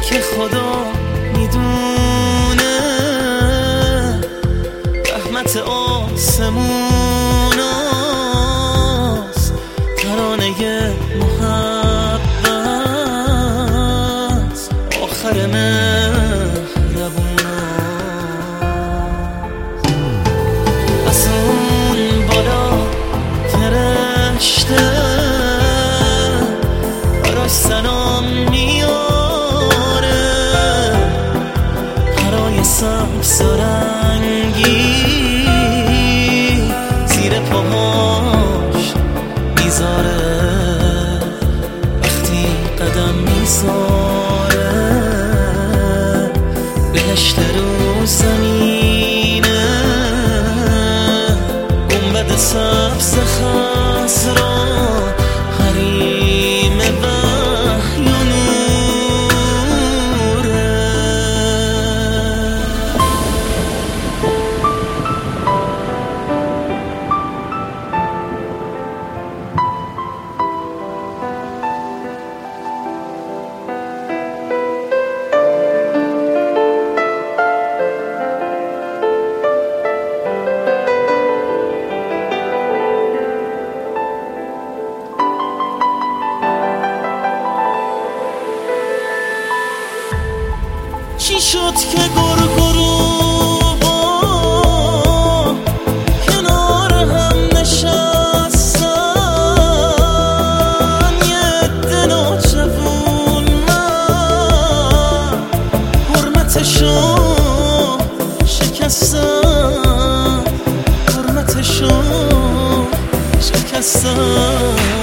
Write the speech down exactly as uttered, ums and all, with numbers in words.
که خدا میدونه رحمت آسموناست، ترانه محبت آخر مهربوناست. از اون بالا فرشته براش سلام میاره، پرای سبز و رنگی زیر پاهاش میذاره، وقتی قدم میذاره بهشت رو زمینه، گنبد سبز خضرا حریم وحی و نوره. چی شد که گرگروها کنار هم نشستن، یه عده ناجوون من حرمتشو شکستن، حرمتشو شکستن.